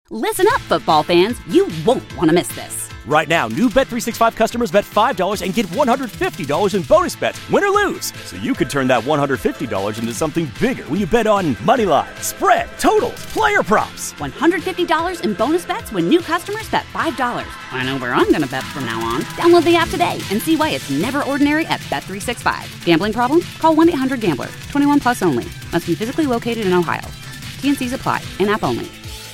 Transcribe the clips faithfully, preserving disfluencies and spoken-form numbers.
Listen up, football fans. You won't want to miss this. Right now, new Bet three sixty-five customers bet five dollars and get one hundred fifty dollars in bonus bets, win or lose. So you could turn that one hundred fifty dollars into something bigger when you bet on money line, spread, totals, player props. one hundred fifty dollars in bonus bets when new customers bet five dollars. I know where I'm going to bet from now on. Download the app today and see why it's never ordinary at Bet three sixty-five. Gambling problem? Call one eight hundred gambler. twenty-one plus only. Must be physically located in Ohio. T N Cs apply. In-app only.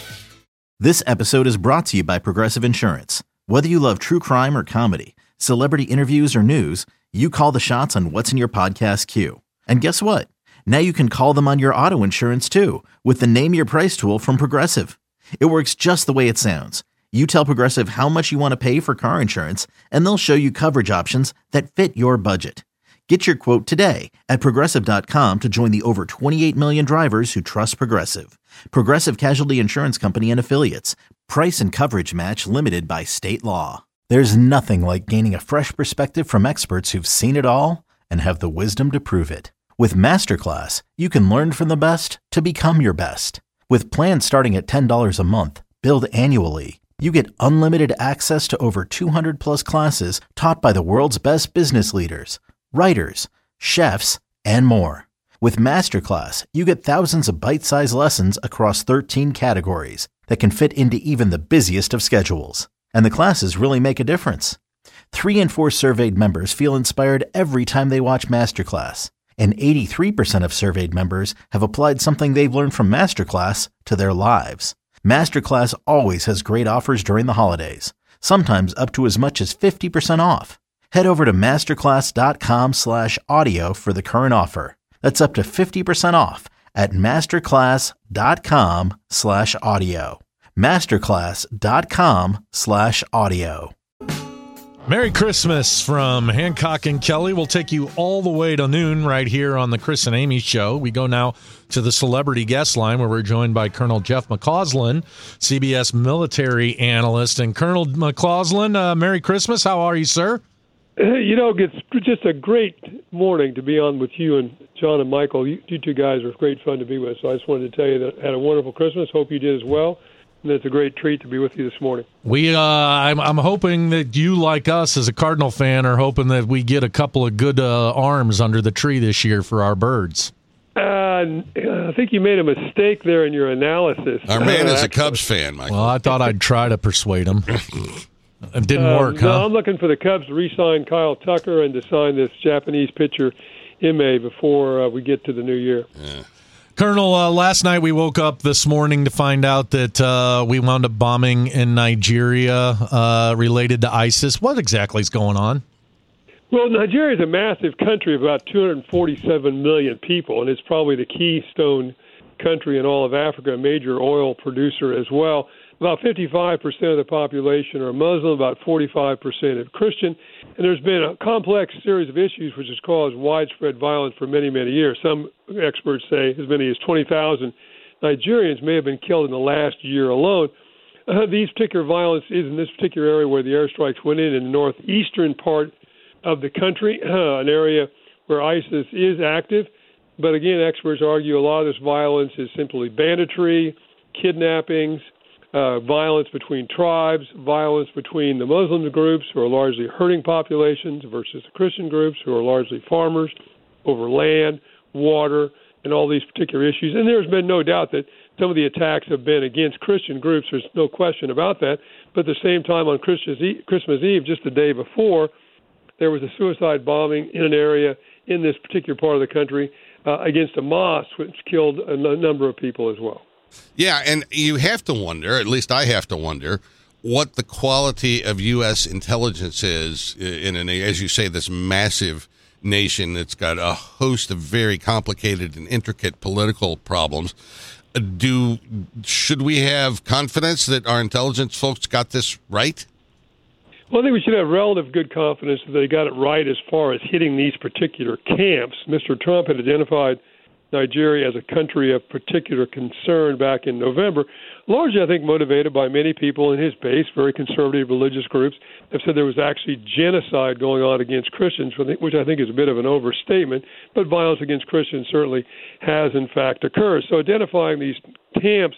This episode is brought to you by Progressive Insurance. Whether you love true crime or comedy, celebrity interviews or news, you call the shots on what's in your podcast queue. And guess what? Now you can call them on your auto insurance too with the Name Your Price tool from Progressive. It works just the way it sounds. You tell Progressive how much you want to pay for car insurance, and they'll show you coverage options that fit your budget. Get your quote today at Progressive dot com to join the over twenty-eight million drivers who trust Progressive. Progressive Casualty Insurance Company and Affiliates. Price and coverage match limited by state law. There's nothing like gaining a fresh perspective from experts who've seen it all and have the wisdom to prove it. With Masterclass, you can learn from the best to become your best. With plans starting at ten dollars a month, billed annually, you get unlimited access to over two hundred plus classes taught by the world's best business leaders, writers, chefs, and more. With Masterclass, you get thousands of bite-sized lessons across thirteen categories that can fit into even the busiest of schedules. And the classes really make a difference. Three in four surveyed members feel inspired every time they watch Masterclass. And eighty-three percent of surveyed members have applied something they've learned from Masterclass to their lives. Masterclass always has great offers during the holidays, sometimes up to as much as fifty percent off. Head over to masterclass.com slash audio for the current offer. That's up to fifty percent off at masterclass.com slash audio. Masterclass.com slash audio. Merry Christmas from Hancock and Kelly. We'll take you all the way to noon right here on the Chris and Amy Show. We go now to the celebrity guest line where we're joined by Colonel Jeff McCausland, C B S military analyst. And Colonel McCausland, uh, Merry Christmas. How are you, sir? You know, it's just a great morning to be on with you and John and Michael. You, you two guys are great fun to be with. So I just wanted to tell you that I had a wonderful Christmas. Hope you did as well. And it's a great treat to be with you this morning. We, uh, I'm, I'm hoping that you, like us, as a Cardinal fan, are hoping that we get a couple of good uh, arms under the tree this year for our birds. Uh, I think you made a mistake there in your analysis. Our man uh, is a Cubs fan, Michael. Well, I thought I'd try to persuade him. It didn't um, work, no, huh? I'm looking for the Cubs to re-sign Kyle Tucker and to sign this Japanese pitcher, Ime, before uh, we get to the new year. Yeah. Colonel, uh, last night we woke up this morning to find out that uh, we wound up bombing in Nigeria uh, related to ISIS. What exactly is going on? Well, Nigeria is a massive country of about two hundred forty-seven million people, and it's probably the keystone country in all of Africa, a major oil producer as well. About fifty-five percent of the population are Muslim, about forty-five percent are Christian, and there's been a complex series of issues which has caused widespread violence for many, many years. Some experts say as many as twenty thousand Nigerians may have been killed in the last year alone. Uh, these particular violence is in this particular area where the airstrikes went in, in the northeastern part of the country, uh, an area where ISIS is active. But again, experts argue a lot of this violence is simply banditry, kidnappings, Uh, violence between tribes, violence between the Muslim groups who are largely herding populations versus the Christian groups who are largely farmers over land, water, and all these particular issues. And there's been no doubt that some of the attacks have been against Christian groups. There's no question about that. But at the same time, on Christmas Eve, Christmas Eve, just the day before, there was a suicide bombing in an area in this particular part of the country uh, against a mosque, which killed a n- number of people as well. Yeah, and you have to wonder, at least I have to wonder, what the quality of U S intelligence is in, an, as you say, this massive nation that's got a host of very complicated and intricate political problems. Do should we have confidence that our intelligence folks got this right? Well, I think we should have relative good confidence that they got it right as far as hitting these particular camps. Mister Trump had identified Nigeria as a country of particular concern back in November, largely, I think, motivated by many people in his base, very conservative religious groups, have said there was actually genocide going on against Christians, which I think is a bit of an overstatement, but violence against Christians certainly has, in fact, occurred. So identifying these camps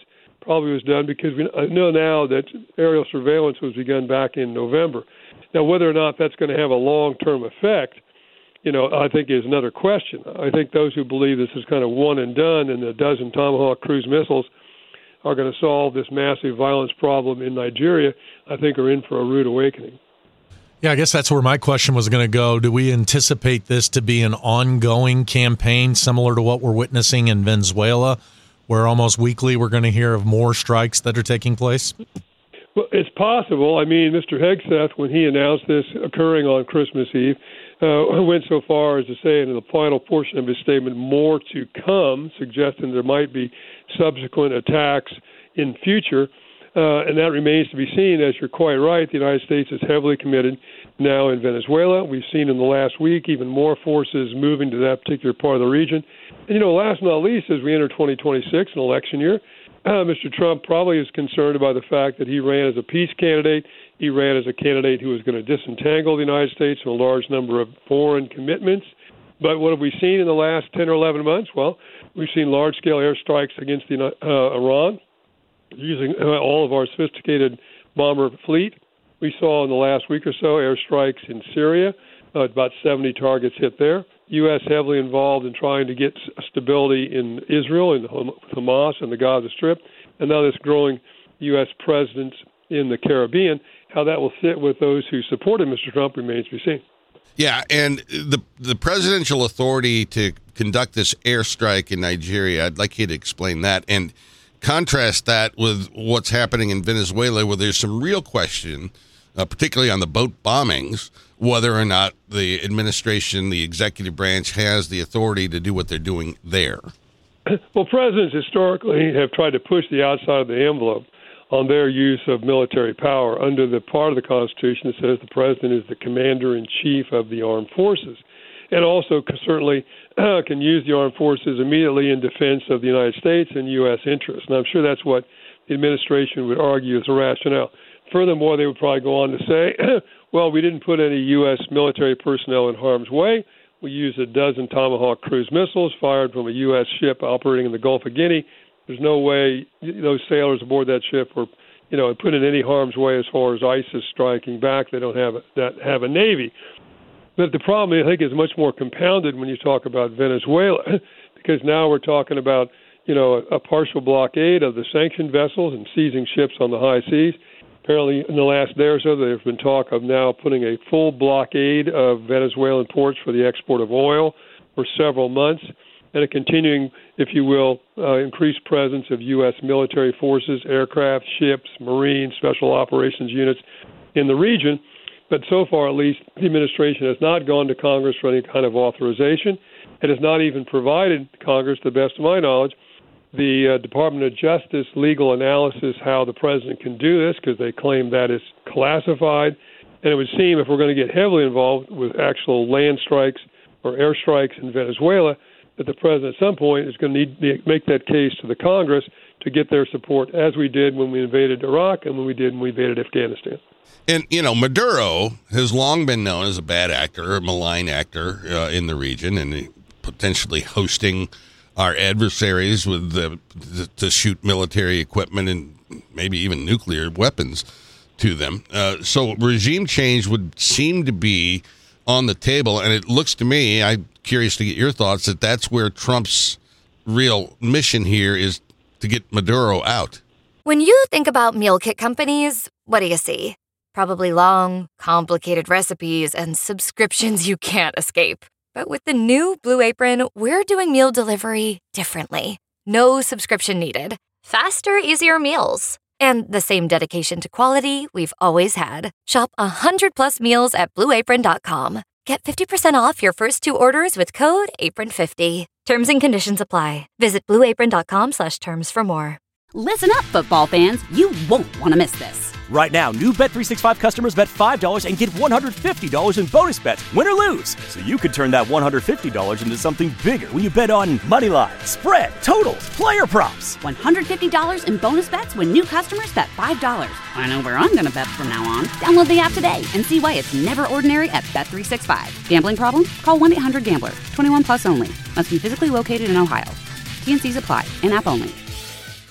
probably was done because we know now that aerial surveillance was begun back in November. Now, whether or not that's going to have a long-term effect, you know, I think is another question. I think those who believe this is kind of one and done and a dozen Tomahawk cruise missiles are going to solve this massive violence problem in Nigeria, I think are in for a rude awakening. Yeah, I guess that's where my question was going to go. Do we anticipate this to be an ongoing campaign similar to what we're witnessing in Venezuela, where almost weekly we're going to hear of more strikes that are taking place? Well, it's possible. I mean, Mister Hegseth, when he announced this occurring on Christmas Eve, uh, went so far as to say in the final portion of his statement, more to come, suggesting there might be subsequent attacks in future. Uh, and that remains to be seen. As you're quite right, the United States is heavily committed now in Venezuela. We've seen in the last week even more forces moving to that particular part of the region. And, you know, last but not least, as we enter twenty twenty-six, an election year, uh, Mister Trump probably is concerned about the fact that he ran as a peace candidate. He ran as a candidate who was going to disentangle the United States from a large number of foreign commitments. But what have we seen in the last ten or eleven months? Well, we've seen large-scale airstrikes against the, uh, Iran, using all of our sophisticated bomber fleet. We saw in the last week or so airstrikes in Syria, uh, about seventy targets hit there. U S heavily involved in trying to get stability in Israel and Hamas and the Gaza Strip, and now this growing U S presence in the Caribbean. How that will sit with those who supported Mister Trump remains to be seen. Yeah, and the the presidential authority to conduct this airstrike in Nigeria, I'd like you to explain that and contrast that with what's happening in Venezuela, where there's some real question, uh, particularly on the boat bombings, whether or not the administration, the executive branch, has the authority to do what they're doing there. Well, presidents historically have tried to push the outside of the envelope on their use of military power under the part of the Constitution that says the president is the commander-in-chief of the armed forces, and also certainly uh, can use the armed forces immediately in defense of the United States and U S interests. And I'm sure that's what the administration would argue is the rationale. Furthermore, they would probably go on to say, well, we didn't put any U S military personnel in harm's way. We used a dozen Tomahawk cruise missiles fired from a U S ship operating in the Gulf of Guinea. There's no way those sailors aboard that ship were, you know, put in any harm's way as far as ISIS striking back. They don't have a, that have a navy. But the problem, I think, is much more compounded when you talk about Venezuela, because now we're talking about, you know, a, a partial blockade of the sanctioned vessels and seizing ships on the high seas. Apparently, in the last day or so, there's been talk of now putting a full blockade of Venezuelan ports for the export of oil for several months, and a continuing, if you will, uh, increased presence of U S military forces, aircraft, ships, Marine, special operations units in the region. But so far, at least, the administration has not gone to Congress for any kind of authorization. It has not even provided Congress, to the best of my knowledge, the uh, Department of Justice legal analysis how the president can do this, because they claim that is classified. And it would seem if we're going to get heavily involved with actual land strikes or air strikes in Venezuela, that the president at some point is going to need to make that case to the Congress to get their support, as we did when we invaded Iraq and when we did when we invaded Afghanistan. And, you know, Maduro has long been known as a bad actor, a malign actor uh, in the region, and potentially hosting our adversaries with the, to shoot military equipment and maybe even nuclear weapons to them. Uh, so regime change would seem to be on the table, and it looks to me, I'm curious to get your thoughts, that that's where Trump's real mission here is to get Maduro out. When you think about meal kit companies, what do you see? Probably long, complicated recipes and subscriptions you can't escape. But with the new Blue Apron, we're doing meal delivery differently. No subscription needed. Faster, easier meals. And the same dedication to quality we've always had. Shop one hundred plus meals at blue apron dot com. Get fifty percent off your first two orders with code apron fifty. Terms and conditions apply. Visit blue apron dot com slash terms for more. Listen up, football fans. You won't want to miss this. Right now, new Bet three sixty-five customers bet five dollars and get one hundred fifty dollars in bonus bets, win or lose. So you could turn that one hundred fifty dollars into something bigger when you bet on money line, spread, totals, player props. one hundred fifty dollars in bonus bets when new customers bet five dollars. I know where I'm going to bet from now on. Download the app today and see why it's never ordinary at Bet three sixty-five. Gambling problem? Call one eight hundred gambler. twenty-one plus only. Must be physically located in Ohio. T N Cs apply. In-app only.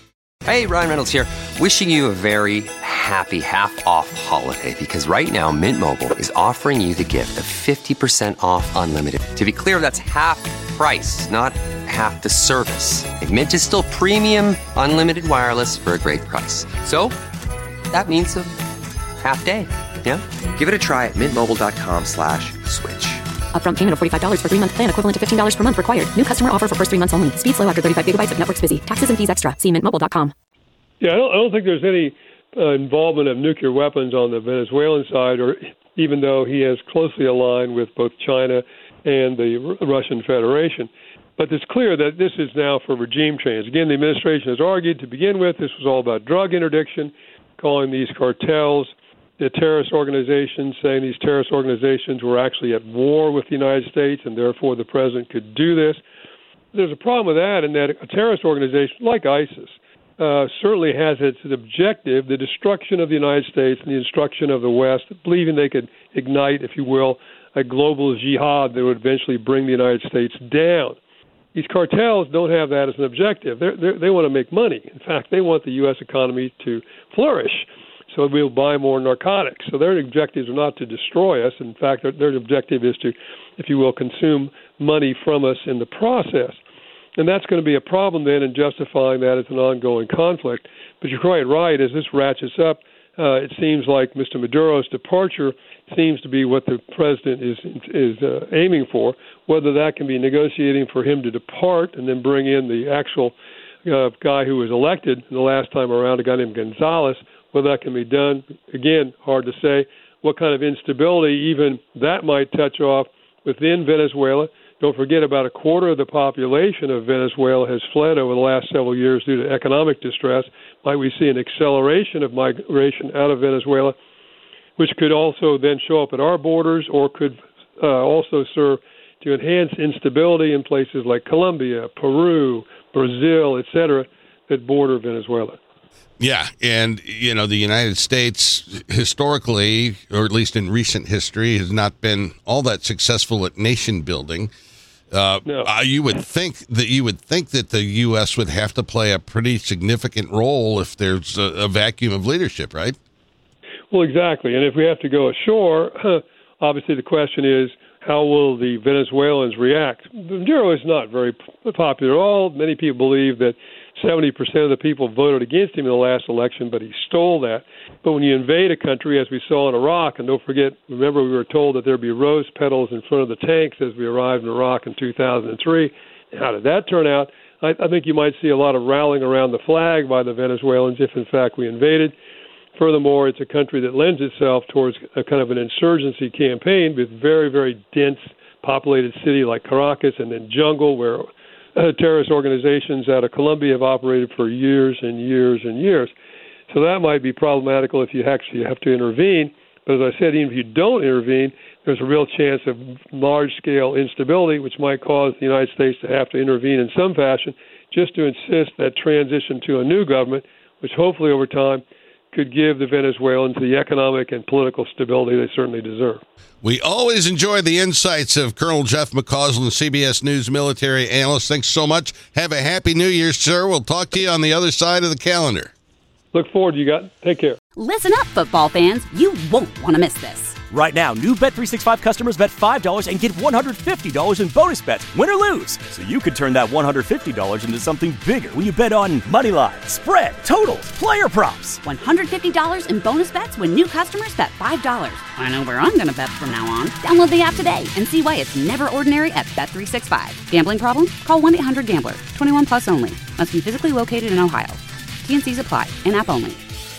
Hey, Ryan Reynolds here. Wishing you a very happy half-off holiday because right now Mint Mobile is offering you the gift of fifty percent off unlimited. To be clear, that's half price, not half the service. And Mint is still premium unlimited wireless for a great price. So that means a half day. Yeah? Give it a try at mintmobile.com slash switch. Upfront payment of forty-five dollars for three-month plan equivalent to fifteen dollars per month required. New customer offer for first three months only. Speed slow after thirty-five gigabytes if network's busy. Taxes and fees extra. See mint mobile dot com. Yeah, I don't, I don't think there's any uh, involvement of nuclear weapons on the Venezuelan side, or even though he is closely aligned with both China and the R- Russian Federation. But it's clear that this is now for regime change. Again, the administration has argued to begin with this was all about drug interdiction, calling these cartels the terrorist organizations, saying these terrorist organizations were actually at war with the United States and therefore the president could do this. There's a problem with that in that a terrorist organization like ISIS uh, certainly has its objective, the destruction of the United States and the destruction of the West, believing they could ignite, if you will, a global jihad that would eventually bring the United States down. These cartels don't have that as an objective. They're, they're, they want to make money. In fact, they want the U S economy to flourish, so we'll buy more narcotics. So their objectives are not to destroy us. In fact, their, their objective is to, if you will, consume money from us in the process. And that's going to be a problem then in justifying that as an ongoing conflict. But you're quite right. As this ratchets up, uh, it seems like Mister Maduro's departure seems to be what the president is is uh, aiming for. Whether that can be negotiating for him to depart and then bring in the actual uh, guy who was elected the last time around, a guy named Gonzalez, whether that can be done, again, hard to say. What kind of instability even that might touch off within Venezuela. Don't forget, about a quarter of the population of Venezuela has fled over the last several years due to economic distress. Might we see an acceleration of migration out of Venezuela, which could also then show up at our borders or could uh, also serve to enhance instability in places like Colombia, Peru, Brazil, et cetera, that border Venezuela. Yeah, and, you know, the United States historically, or at least in recent history, has not been all that successful at nation building. Uh, no. uh, you would think that you would think that the U S would have to play a pretty significant role if there's a, a vacuum of leadership, right? Well, exactly. And if we have to go ashore, obviously the question is, how will the Venezuelans react? Maduro is not very popular at all. Many people believe that seventy percent of the people voted against him in the last election, but he stole that. But when you invade a country, as we saw in Iraq, and don't forget, remember we were told that there'd be rose petals in front of the tanks as we arrived in Iraq in two thousand three. How did that turn out? I, I think you might see a lot of rallying around the flag by the Venezuelans if, in fact, we invaded. Furthermore, it's a country that lends itself towards a kind of an insurgency campaign with very, very dense populated city like Caracas, and then jungle where uh, terrorist organizations out of Colombia have operated for years and years and years. So that might be problematical if you actually have to intervene. But as I said, even if you don't intervene, there's a real chance of large-scale instability, which might cause the United States to have to intervene in some fashion just to insist that transition to a new government, which hopefully over time could give the Venezuelans the economic and political stability they certainly deserve. We always enjoy the insights of Colonel Jeff McCausland, C B S News military analyst. Thanks so much. Have a happy New Year, sir. We'll talk to you on the other side of the calendar. Look forward to you guys. Take care. Listen up, football fans. You won't want to miss this. Right now, new Bet three sixty-five customers bet five dollars and get one hundred fifty dollars in bonus bets, win or lose. So you could turn that one hundred fifty dollars into something bigger when you bet on money line, spread, totals, player props. one hundred fifty dollars in bonus bets when new customers bet five dollars. I know where I'm going to bet from now on. Download the app today and see why it's never ordinary at Bet three sixty-five. Gambling problem? Call one eight hundred gambler. twenty-one plus only. Must be physically located in Ohio. T and C's apply. In-app only.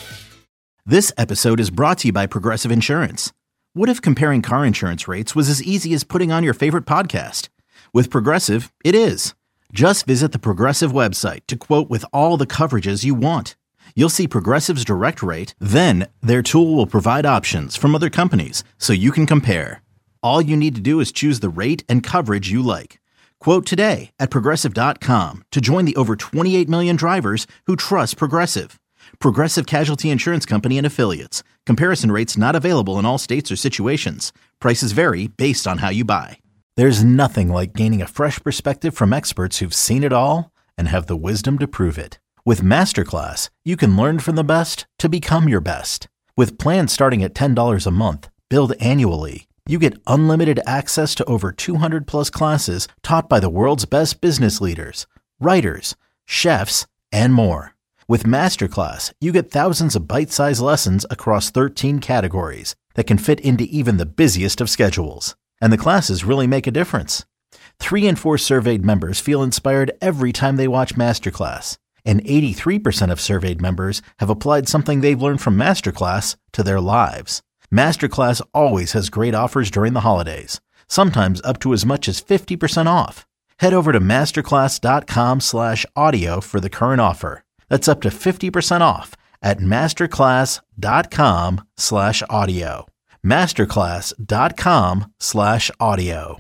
This episode is brought to you by Progressive Insurance. What if comparing car insurance rates was as easy as putting on your favorite podcast? With Progressive, it is. Just visit the Progressive website to quote with all the coverages you want. You'll see Progressive's direct rate, then their tool will provide options from other companies so you can compare. All you need to do is choose the rate and coverage you like. Quote today at Progressive dot com to join the over twenty-eight million drivers who trust Progressive. Progressive Casualty Insurance Company and Affiliates. Comparison rates not available in all states or situations. Prices vary based on how you buy. There's nothing like gaining a fresh perspective from experts who've seen it all and have the wisdom to prove it. With Masterclass, you can learn from the best to become your best. With plans starting at ten dollars a month, billed annually, you get unlimited access to over two hundred plus classes taught by the world's best business leaders, writers, chefs, and more. With Masterclass, you get thousands of bite-sized lessons across thirteen categories that can fit into even the busiest of schedules. And the classes really make a difference. Three in four surveyed members feel inspired every time they watch Masterclass. And eighty-three percent of surveyed members have applied something they've learned from Masterclass to their lives. Masterclass always has great offers during the holidays, sometimes up to as much as fifty percent off. Head over to masterclass.com slash audio for the current offer. That's up to fifty percent off at masterclass.com slash audio. masterclass.com slash audio.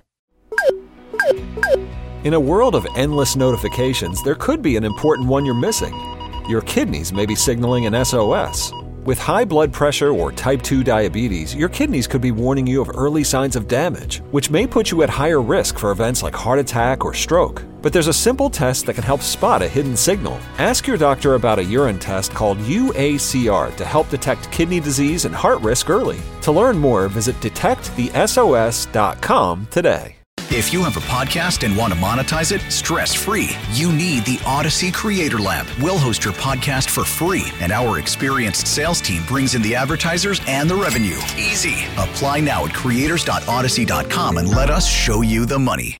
In a world of endless notifications, there could be an important one you're missing. Your kidneys may be signaling an S O S. With high blood pressure or type two diabetes, your kidneys could be warning you of early signs of damage, which may put you at higher risk for events like heart attack or stroke. But there's a simple test that can help spot a hidden signal. Ask your doctor about a urine test called U A C R to help detect kidney disease and heart risk early. To learn more, visit detect the S O S dot com today. If you have a podcast and want to monetize it stress-free, you need the Odyssey Creator Lab. We'll host your podcast for free, and our experienced sales team brings in the advertisers and the revenue. Easy. Apply now at creators dot odyssey dot com and let us show you the money.